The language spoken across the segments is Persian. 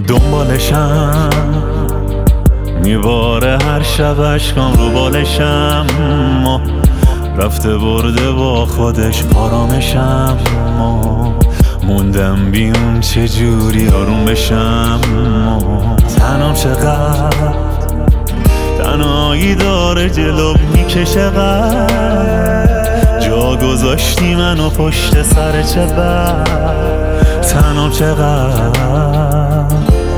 دنبالشم میباره هر شب عشقام رو بالشم، رفته برده با خودش آرامشم، موندم بیون چجوری آروم بشم. تنم چقدر تنهایی داره جلو میکشه، جا گذاشتی منو پشت سر چه بد. تنم چقدر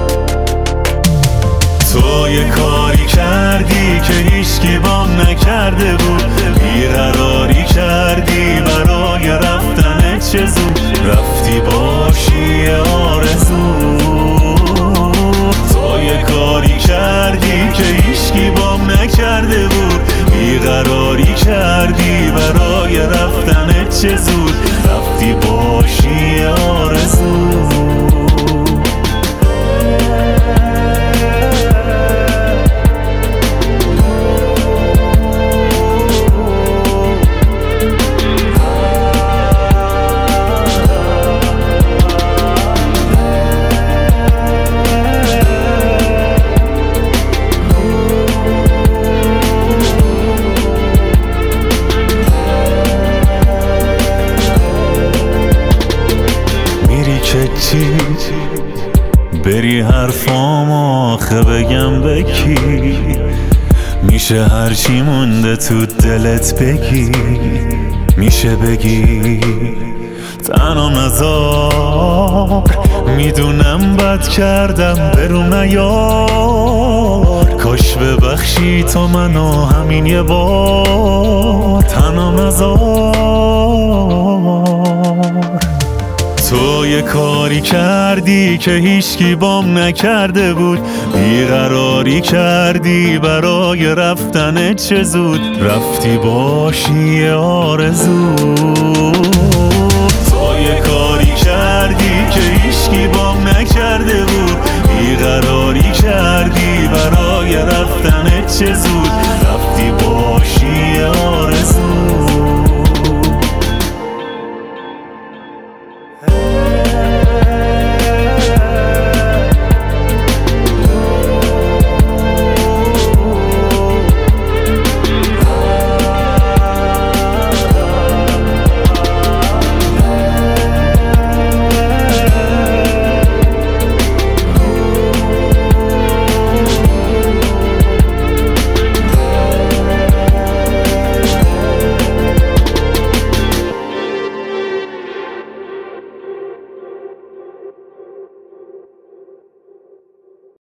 تو یه کاری کردی که هیچکی بام نکرده بود، بیقراری کردی برای رفتن چه زود، رفتی باشی آرزو. تو یه کاری کردی که هیچکی بام نکرده بود، بیقراری کردی برای رفتن چه زود، رفتی باشی آرزو. بری حرفام آخه بگم به کی، میشه هرچی مونده تو دلت بگی، میشه بگی تنها نذار، میدونم بد کردم برو نیار، کاش ببخشی تو منو همین یه بار، تنها نذار. تو یه کاری کردی که هیچکی بام نکرده بود، بیقراری کردی برای رفتن چه زود، رفتی باشی آرزو. تو یه کاری کردی که هیچکی بام نکرده بود، بیقراری کردی برای رفتن چه زود،